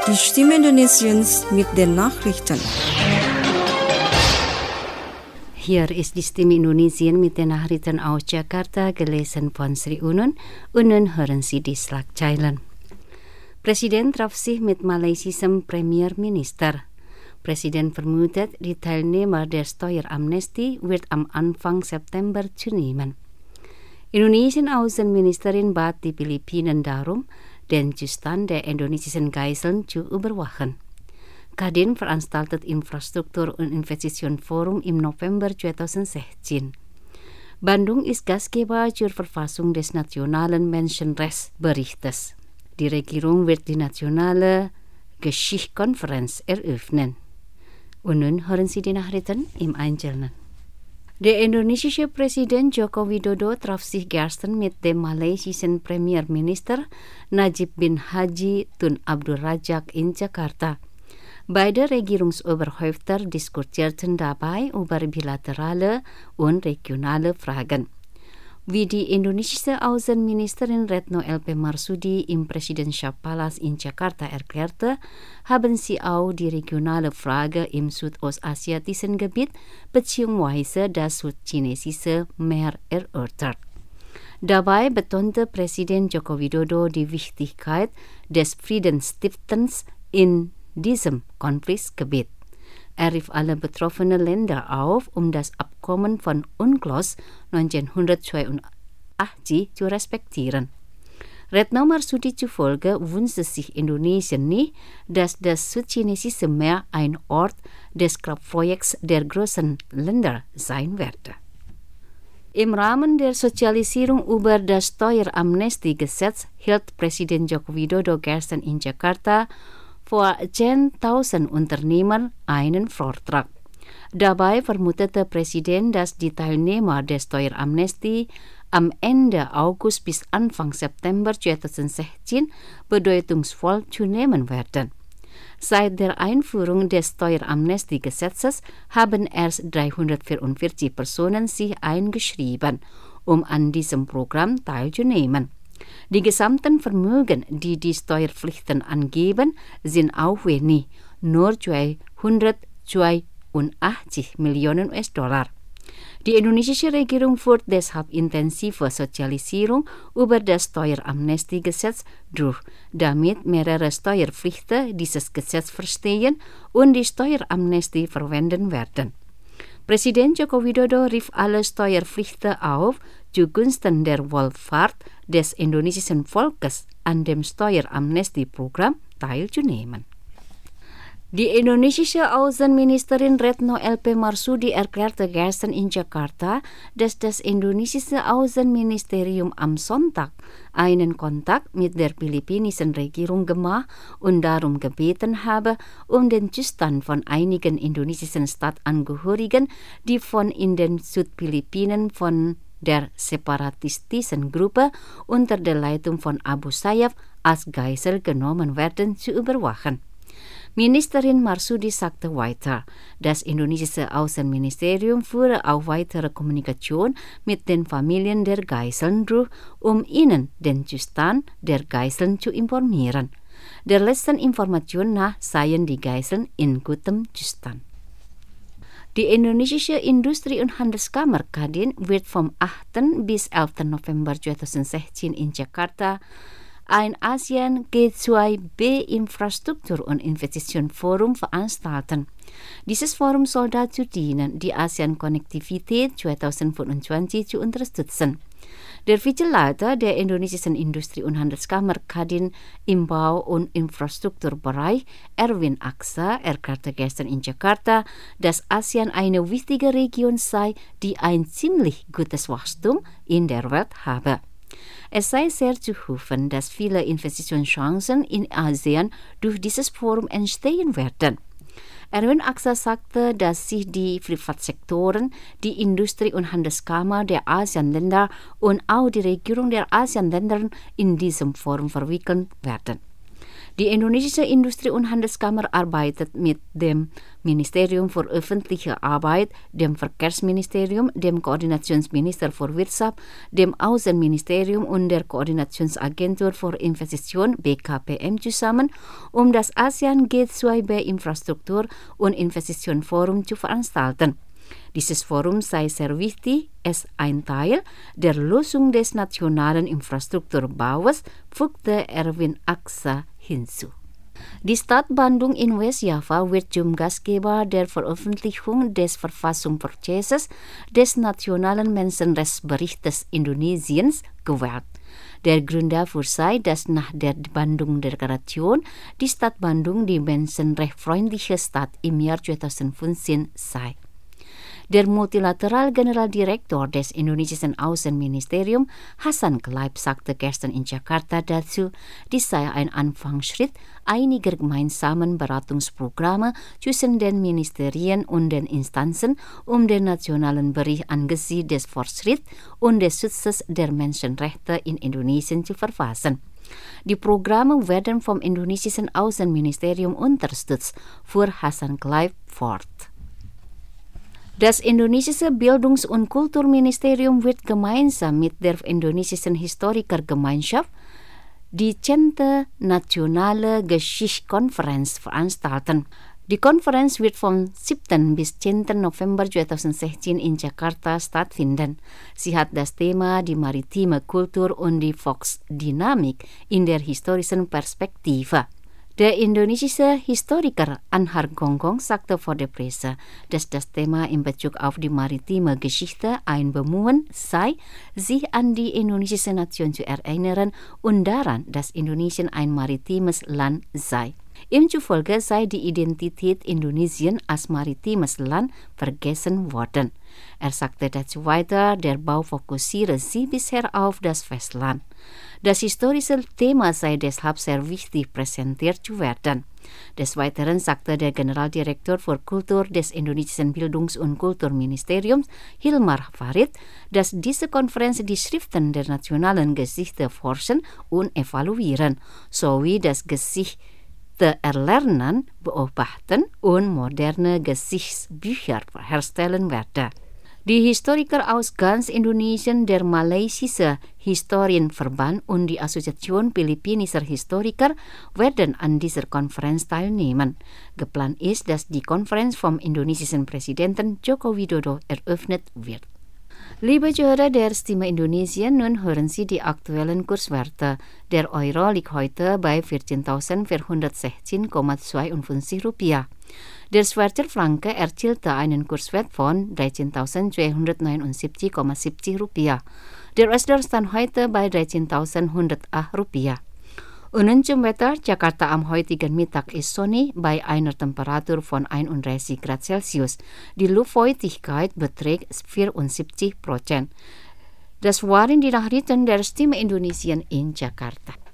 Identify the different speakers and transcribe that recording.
Speaker 1: Die Stimme Indonesiens mit den Nachrichten.
Speaker 2: Hier ist die Stimme Indonesien mit den Nachrichten aus Jakarta, gelesen von Sri Unun. Unun hören Sie die Schlagzeilen. Presiden traf sich mit malaysischen Premierminister. Presiden vermutet, die Teilnehmer der Steueramnestie wird am Anfang September zunehmen. Indonesien Außenministerin bat die Philippinen darum, den Zustand der indonesischen Geiseln zu überwachen. Kadin veranstaltet Infrastruktur- und Investitionsforum im November 2016. Bandung ist Gastgeber zur Verfassung des Nationalen Menschenrechtsberichtes. Die Regierung wird die nationale Geschichtskonferenz eröffnen. Und nun hören Sie die Nachrichten im Einzelnen. Der indonesische Präsident Joko Widodo traf sich gestern mit dem malaysischen Premierminister Najib bin Haji Tun Abdul Razak in Jakarta. Beide Regierungsoberhäupter diskutierten dabei über bilaterale und regionale Fragen. Wie die indonesische Außenministerin Retno LP Marsudi im Präsidentschaftspalas in Jakarta erklärte, haben sie auch die regionale Frage im südostasiatischen Gebiet bzw. das südchinesische Meer erörtert. Dabei betonte Präsident Joko Widodo die Wichtigkeit des Friedensstiftens in diesem Konfliktgebiet. Er rief alle betroffenen Länder auf, um das Abkommen von UNCLOS 1982 zu respektieren. Retno Marsudi zufolge wünschte sich Indonesien nicht, dass das südchinesische Meer ein Ort des Kraftprojekts der großen Länder sein werde. Im Rahmen der Sozialisierung über das Steueramnestiegesetz hielt Präsident Joko Widodo gestern in Jakarta vor 10.000 Unternehmern einen Vortrag. Dabei vermutete Präsident, dass die Teilnehmer der Steueramnestie am Ende August bis Anfang September 2016 bedeutungsvoll zunehmen werden. Seit der Einführung des Steueramnestiegesetzes haben erst 344 Personen sich eingeschrieben, um an diesem Programm teilzunehmen. Die gesamten Vermögen, die die Steuerpflichten angeben, sind auch wenig, nur 282 Millionen US-Dollar. Die indonesische Regierung führt deshalb intensive Sozialisierung über das Steueramnestiegesetz durch, damit mehrere Steuerpflichter dieses Gesetz verstehen und die Steueramnestie verwenden werden. Präsident Joko Widodo rief alle Steuerpflichter auf, zugunsten der Wohlfahrt des indonesischen Volkes an dem Steueramnestieprogramm teilzunehmen. Die indonesische Außenministerin Retno LP Marsudi erklärte gestern in Jakarta, dass das indonesische Außenministerium am Sonntag einen Kontakt mit der philippinischen Regierung gemacht und darum gebeten habe, um den Zustand von einigen indonesischen Staatsangehörigen, die in den Südphilippinen von der separatistischen Gruppe unter der Leitung von Abu Sayyaf als Geisel genommen werden, zu überwachen. Ministerin Marsudi sagte weiter, das indonesische Außenministerium führe auch weitere Kommunikation mit den Familien der Geiseln durch, um ihnen den Zustand der Geiseln zu informieren. Der letzten Information nach seien die Geiseln in gutem Zustand. Die indonesische Industrie- und Handelskammer Kadin wird vom 8. bis 11. November 2016 in Jakarta ein ASEAN G2B Infrastruktur- und Investitionsforum veranstalten. Dieses Forum soll dazu dienen, die ASEAN-Konnektivität 2025 zu unterstützen. Der Vizeleiter der indonesischen Industrie- und Handelskammer Kadin im Bau- und Infrastrukturbereich, Erwin Aksa, erklärte gestern in Jakarta, dass ASEAN eine wichtige Region sei, die ein ziemlich gutes Wachstum in der Welt habe. Es sei sehr zu hoffen, dass viele Investitionschancen in ASEAN durch dieses Forum entstehen werden. Erwin Aksa sagte, dass sich die Privatsektoren, die Industrie- und Handelskammer der ASEAN-Länder und auch die Regierung der ASEAN-Länder in diesem Forum verwickeln werden. Die Indonesische Industrie- und Handelskammer arbeitet mit dem Ministerium für öffentliche Arbeit, dem Verkehrsministerium, dem Koordinationsminister für Wirtschaft, dem Außenministerium und der Koordinationsagentur für Investition BKPM zusammen, um das ASEAN G2B Infrastruktur- und Investitionsforum zu veranstalten. Dieses Forum sei sehr wichtig, es ein Teil der Lösung des nationalen Infrastrukturbaus, fügte Erwin Aksa hinzu. Die Stadt Bandung in West-Java wird zum Gastgeber der Veröffentlichung des Verfassungsprozesses des Nationalen Menschenrechtsberichtes Indonesiens gewählt. Der Grund dafür sei, dass nach der Bandung-Deklaration die Stadt Bandung die menschenrechtsfreundliche Stadt im Jahr 2015 sei. Der Multilateral-Generaldirektor des indonesischen Außenministeriums, Hasan Clive, sagte gestern in Jakarta dazu, dies sei ein Anfangsschritt einiger gemeinsamen Beratungsprogramme zwischen den Ministerien und den Instanzen, um den nationalen Bericht angesichts des Fortschritts und des Schutzes der Menschenrechte in Indonesien zu verfassen. Die Programme werden vom indonesischen Außenministerium unterstützt, fuhr Hasan Clive fort. Das indonesische Bildungs- und Kulturministerium wird gemeinsam mit der indonesischen Historikergemeinschaft die 10. Nationale Geschichtskonferenz veranstalten. Die Konferenz wird vom 7. bis 10. November 2016 in Jakarta stattfinden. Sie hat das Thema die maritime Kultur und die Volksdynamik in der historischen Perspektive. Der indonesische Historiker Anhar Gonggong sagte vor der Presse, dass das Thema in Bezug auf die maritime Geschichte ein Bemühen sei, sich an die indonesische Nation zu erinnern und daran, dass Indonesien ein maritimes Land sei. Ihm zufolge sei die Identität Indonesien als maritimes Land vergessen worden. Er sagte dazu weiter, der Bau fokussiere sich bisher auf das Festland. Das historische Thema sei deshalb sehr wichtig, präsentiert zu werden. Des Weiteren sagte der Generaldirektor für Kultur des indonesischen Bildungs- und Kulturministeriums, Hilmar Farid, dass diese Konferenz die Schriften der nationalen Geschichte forschen und evaluieren, sowie das Geschichte erlernen, beobachten und moderne Geschichtsbücher herstellen werde. Die Historiker aus ganz Indonesien, der Malaysische Historienverband und die Assoziation Philippinischer Historiker werden an dieser Konferenz teilnehmen. Geplant ist, dass die Konferenz vom indonesischen Präsidenten Joko Widodo eröffnet wird. Liebe Zuhörer der Stimme Indonesien, nun hören Sie die aktuellen Kurswerte. Der Euro liegt heute bei 14.416,52 Rupiah. Der Schweizer Franken erzielte einen Kurswert von 13.279,70 Rupiah. Der US-Dollar stand heute bei 13.108 Rupiah. Und zum Wetter, Jakarta am heutigen Mittag ist sonnig bei einer Temperatur von 31 Grad Celsius. Die Luftfeuchtigkeit beträgt 74%. Das waren die Nachrichten der Stimme Indonesien in Jakarta.